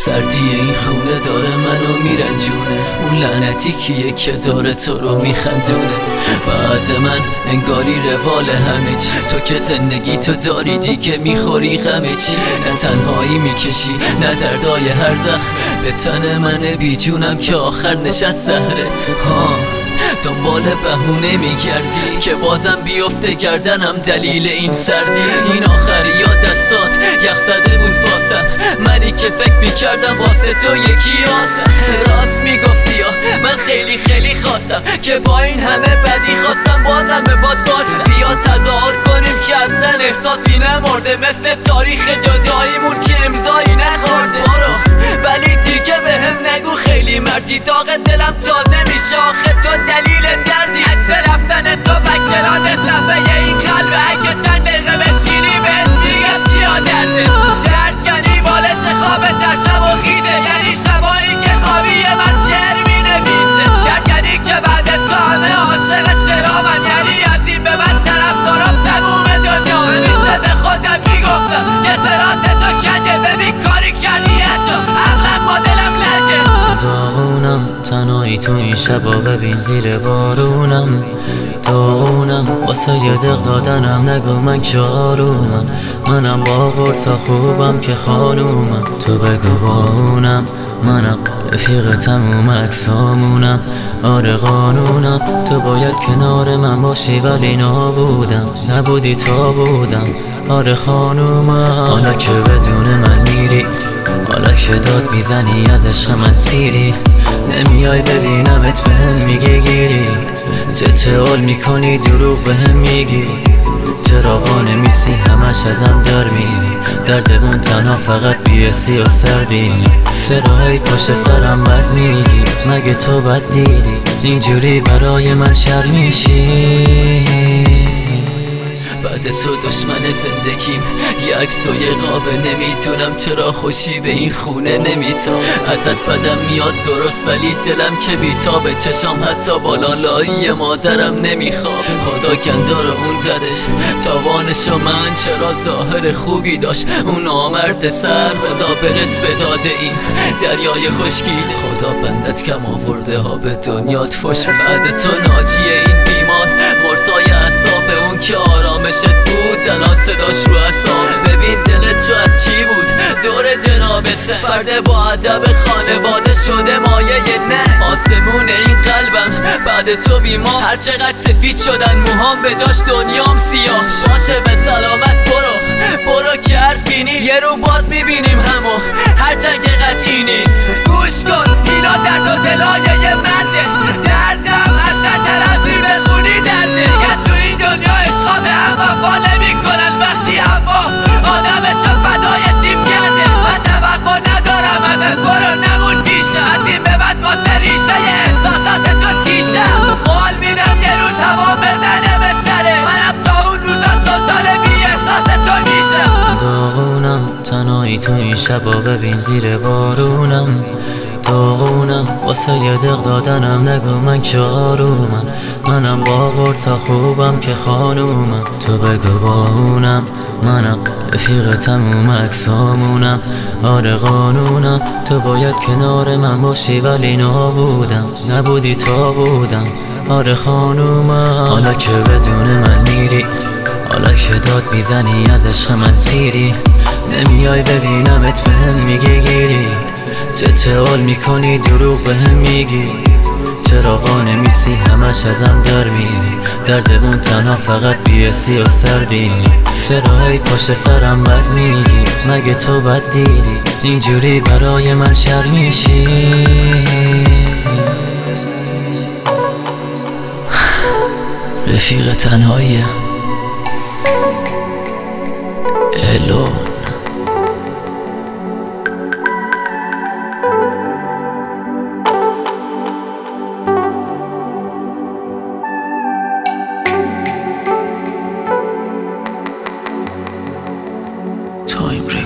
سردی این خونه داره منو میرنجونه، اون لعنتی کیه که داره تو رو میخندونه. بعد من انگاری روال همه چی، تو که زندگی تو داری دیگه میخوری غمه چی. نه تنهایی میکشی نه دردای هر زخم، به تن من بیجونم که آخر نشست زهرت. دنبال بهونه میگردی که بازم بیفته گردنم دلیل این سردی. این آخری یا دستات یخ زده بود واسم، منی که فکر میکردم واسه تو یکی آسم. راست میگفتی یا من خیلی خیلی خواستم که با این همه بدی خواستم بازم به باد واسم. بیا تظاهر کنیم که اصلا احساسی نمرده، مثل تاریخ جداییمون که امضایی نخورده. برو ولی دیگه بهم نگو خیلی مردی، داغ دلم تازه میشه آخه تو دلیل دردی. عکس رفتن تو بکران صفحه این قلب، اگه چند دقیقه بشینی بهت میگم چیا درده. درد یعنی بالش خوابه در شب و خیزه، یعنی شبایی که خوابی یه من شعر مینویسه. درد یعنی که بعد تو همه عاشق شرابن، یعنی از این به بعد طرفدارم تموم دنیا. همیشه به خودم میگفتم که صراط تو کجه، ببین کاری کردی تو عقلم با دلم لجه. داغونم تنهایی تو این شبا، ببین زیر بارونم داغونم واسه یه دق دادنم. نگو من که آرومم، منم با قرصا خوبم که خانومم. تو بگو باونم منم رفیق تموم اکسامونم. آره قانونم تو باید کنار من باشی ولی نبودی تا بودم. آره خانومم حالا که بدون من میری، حالا که داد میزنی از عشق من سیری. نمیای ببینمت بهم میگی گیری، چه تعال میکنی دروغ بهم میگی. چرا نمیسی همش ازم در میزی، دردمون تنها فقط بیسی و سردی. چرا هی پشت سرم بد میگی، مگه تو بد دیدی اینجوری برای من شر میشی. بعد تو دشمن زندگیم یه عکس و یه قابه، نمیدونم چرا خوشی به این خونه نمیتام. ازت بدم میاد درست ولی دلم که بیتابه، چشام حتی بالالایی مادرم نمیخواب. خدا گندار اون زدش تاوانشو، من چرا ظاهر خوبی داشت اون آمرد سر. خدا برس به داده این دریای خشکیده، خدا بندت کم آورده ها به دنیات فش. بعد تو ناجیه این بیمار قرصای اعصاب، اون که آرامشت بود الان صداش رو اعصاب. ببین دلت تو از چی بود دور جناب سن، فرد با ادب خانواده شده مایه نه. آسمون این قلبم بعد تو بیمار، هر چقدر سفید شدن موهام به جاش دنیام سیاه. شاشه به سلامت برو که حرفی نیست، یه رو باز میبینیم همو هرچند که قطعی نیست. گوش کن اینا درد و دلای یه مرده، دردم از در طرفی بخونی درده. یه تو این دنیا عشقا به هم وفا نمی کنن، وقتی هوا آدمشو فدای سیم کرده. من توقع ندارم ازت برو نمون پیشه، از این به بعد واسه ریشه احساسات تو تیشم. قول میدم یه روز هوا بزنه به سره، منم تا اون روزا سلطان بی احساس تو میشم. داغونم تنهایی تو این شبا، ببین زیر بارونم داغونم واسه یه دق دادنم. نگو من که آرومم، منم با قرصا خوبم که خانومم. تو بگو باونم منم رفیق تموم اکسامونم. آره قانونم تو باید کنار من باشی ولی نبودی تا بودم. آره خانومم حالا که بدون من میری، حالا که داد میزنی از عشق من سیری. نمیای ببینمت بهم میگی گیری، چه تعال میکنی دروغ بهم میگی. چرا نمیسی همش ازم در میزی، دردمون تنها فقط بیسی و سردی. چرا هی پشت سرم بد میگی، مگه تو بد دیدی اینجوری برای من شر میشی. رفیق تنهاییم الون. تایم